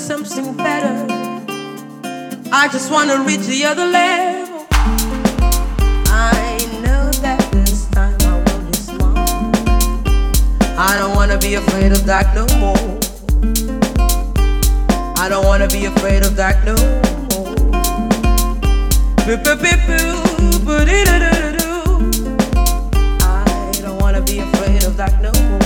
something better. I just wanna reach the other level. I know that this time I will be smart. I don't wanna be afraid of dark no more. I don't wanna be afraid of dark no more. I don't wanna be afraid of dark no more.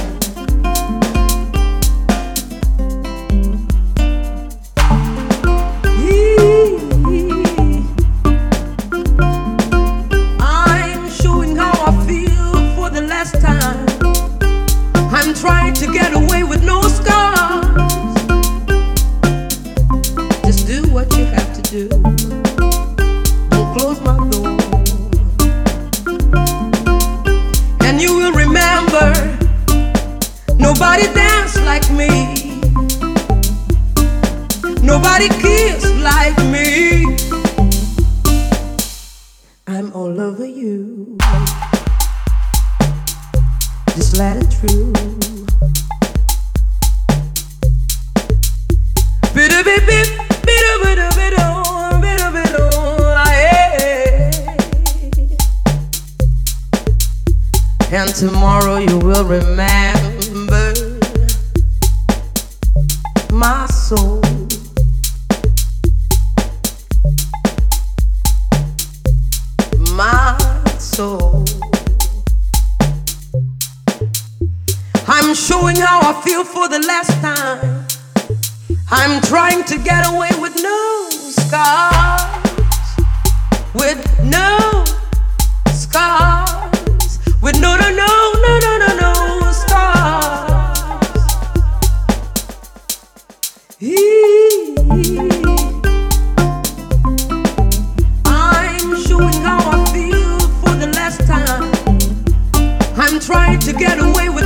I'm showing how I feel for the last time. I'm trying to get away with no scars. Just do what you have to do. Don't close my door. And you will remember, nobody danced like me. Nobody kissed like me. I'm all over you. Just let it through. And tomorrow you will remember my soul. My soul. I'm showing how I feel for the last time. I'm trying to get away with no scars. With no scars. With no scars. I'm showing how I feel for the last time. I'm trying to get away with